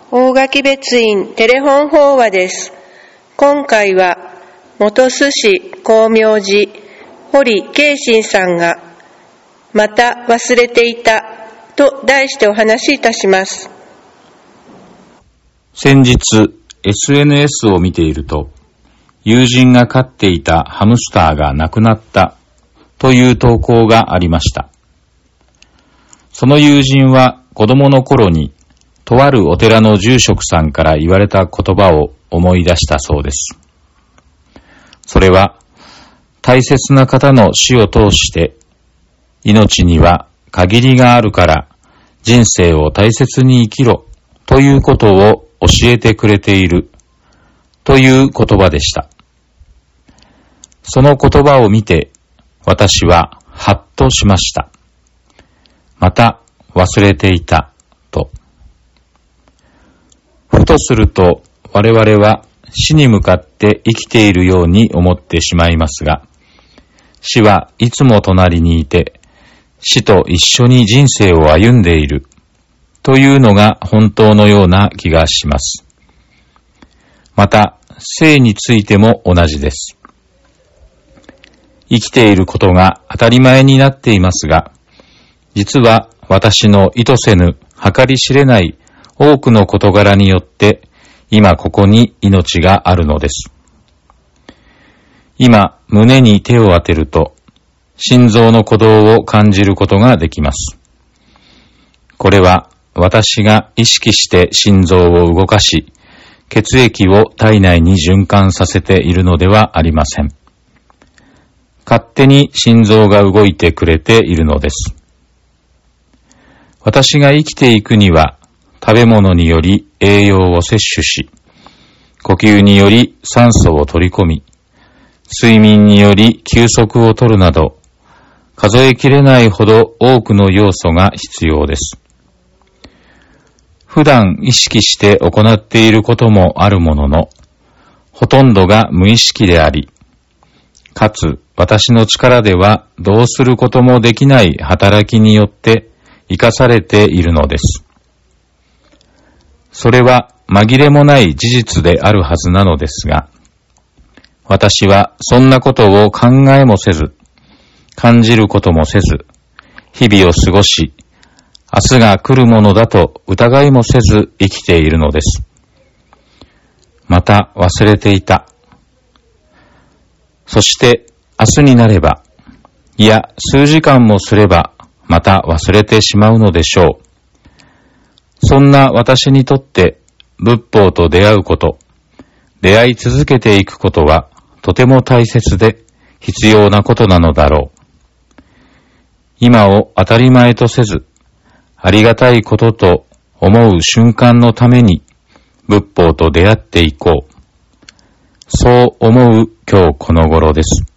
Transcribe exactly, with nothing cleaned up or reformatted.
大垣別院テレフォン法話です。今回は本須市光明寺堀慶信さんがまた忘れていたと題してお話しいたします。 先日 エスエヌエス を見ていると、友人が飼っていたハムスターが亡くなったという投稿がありました。その友人は子供の頃にとあるお寺の住職さんから言われた言葉を思い出したそうです。それは、大切な方の死を通して命には限りがあるから人生を大切に生きろということを教えてくれているという言葉でした。その言葉を見て私はハッとしました。また忘れていたと。ふとすると我々は死に向かって生きているように思ってしまいますが、死はいつも隣にいて死と一緒に人生を歩んでいるというのが本当のような気がします。また生についても同じです。生きていることが当たり前になっていますが、実は私の意図せぬ計り知れない多くの事柄によって今ここに命があるのです。今胸に手を当てると心臓の鼓動を感じることができます。これは私が意識して心臓を動かし、血液を体内に循環させているのではありません。勝手に心臓が動いてくれているのです。私が生きていくには、食べ物により栄養を摂取し、呼吸により酸素を取り込み、睡眠により休息を取るなど、数えきれないほど多くの要素が必要です。普段意識して行っていることもあるものの、ほとんどが無意識であり、かつ私の力ではどうすることもできない働きによって生かされているのです。それは紛れもない事実であるはずなのですが、私はそんなことを考えもせず、感じることもせず、日々を過ごし、明日が来るものだと疑いもせず生きているのです。また忘れていた。そして明日になれば、いや数時間もすればまた忘れてしまうのでしょう。そんな私にとって仏法と出会うこと、出会い続けていくことはとても大切で必要なことなのだろう。今を当たり前とせず、ありがたいことと思う瞬間のために仏法と出会っていこう。そう思う今日この頃です。